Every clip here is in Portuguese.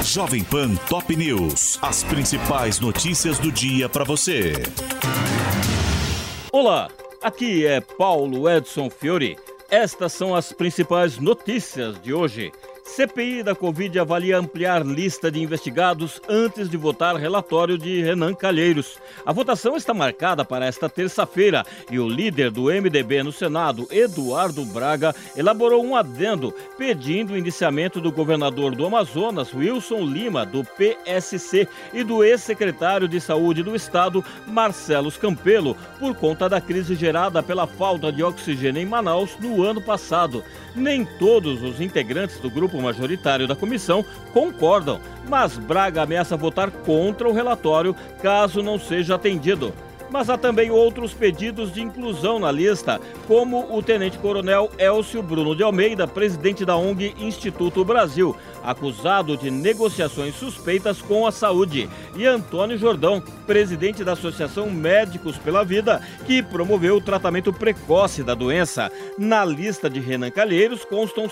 Jovem Pan Top News. As principais notícias do dia para você. Olá, aqui é Paulo Edson Fiori. Estas são as principais notícias de hoje. CPI da Covid avalia ampliar lista de investigados antes de votar relatório de Renan Calheiros. A votação está marcada para esta terça-feira e o líder do MDB no Senado, Eduardo Braga, elaborou um adendo pedindo o indiciamento do governador do Amazonas, Wilson Lima, do PSC, e do ex-secretário de Saúde do Estado, Marcelo Campelo, por conta da crise gerada pela falta de oxigênio em Manaus no ano passado. Nem todos os integrantes do grupo majoritário da comissão concordam, mas Braga ameaça votar contra o relatório caso não seja atendido. Mas há também outros pedidos de inclusão na lista, como o tenente-coronel Elcio Bruno de Almeida, presidente da ONG Instituto Brasil, acusado de negociações suspeitas com a saúde, e Antônio Jordão, presidente da Associação Médicos pela Vida, que promoveu o tratamento precoce da doença. Na lista de Renan Calheiros constam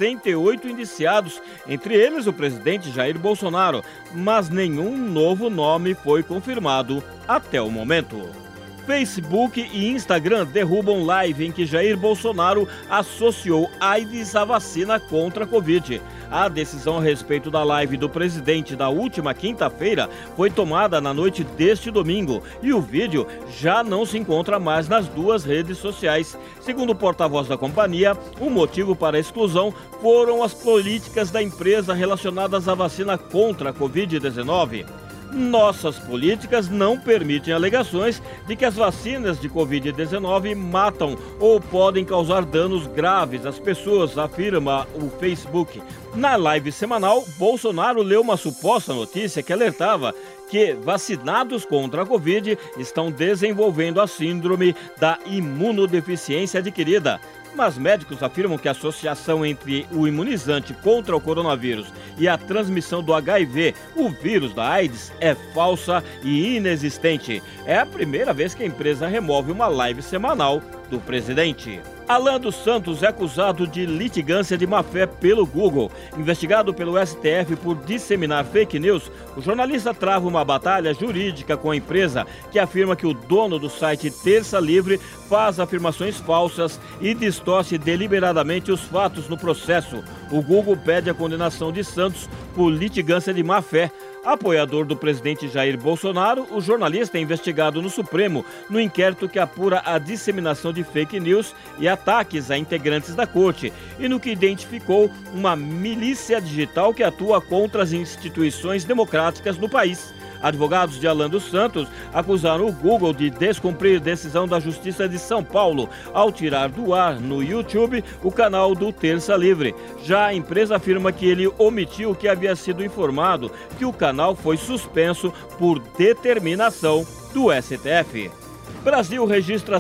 68 indiciados, entre eles o presidente Jair Bolsonaro, mas nenhum novo nome foi confirmado até o momento. Facebook e Instagram derrubam live em que Jair Bolsonaro associou AIDS à vacina contra a Covid. A decisão a respeito da live do presidente da última quinta-feira foi tomada na noite deste domingo e o vídeo já não se encontra mais nas duas redes sociais. Segundo o porta-voz da companhia, o motivo para a exclusão foram as políticas da empresa relacionadas à vacina contra a Covid-19. Nossas políticas não permitem alegações de que as vacinas de Covid-19 matam ou podem causar danos graves às pessoas, afirma o Facebook. Na live semanal, Bolsonaro leu uma suposta notícia que alertava que vacinados contra a Covid estão desenvolvendo a síndrome da imunodeficiência adquirida. Mas médicos afirmam que a associação entre o imunizante contra o coronavírus e a transmissão do HIV, o vírus da AIDS, é falsa e inexistente. É a primeira vez que a empresa remove uma live semanal do presidente. Alan dos Santos é acusado de litigância de má-fé pelo Google. Investigado pelo STF por disseminar fake news, o jornalista trava uma batalha jurídica com a empresa que afirma que o dono do site Terça Livre faz afirmações falsas e distorce deliberadamente os fatos no processo. O Google pede a condenação de Santos por litigância de má-fé. Apoiador do presidente Jair Bolsonaro, o jornalista é investigado no Supremo no inquérito que apura a disseminação de fake news e ataques a integrantes da corte e no que identificou uma milícia digital que atua contra as instituições democráticas no país. Advogados de Alan dos Santos acusaram o Google de descumprir decisão da Justiça de São Paulo ao tirar do ar no YouTube o canal do Terça Livre. Já a empresa afirma que ele omitiu que havia sido informado que o canal foi suspenso por determinação do STF. Brasil registra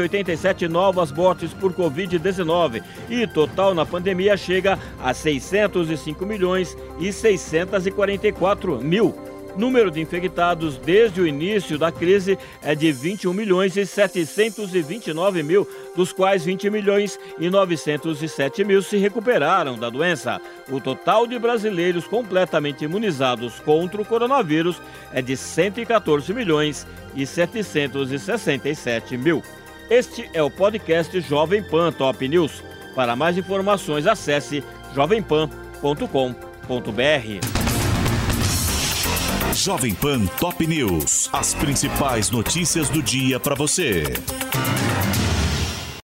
187 novas mortes por Covid-19 e total na pandemia chega a 605.644.000. Número de infectados desde o início da crise é de 21.729.000, dos quais 20.907.000 se recuperaram da doença. O total de brasileiros completamente imunizados contra o coronavírus é de 114.767.000. Este é o podcast Jovem Pan Top News. Para mais informações, acesse jovempan.com.br. Jovem Pan Top News. As principais notícias do dia para você.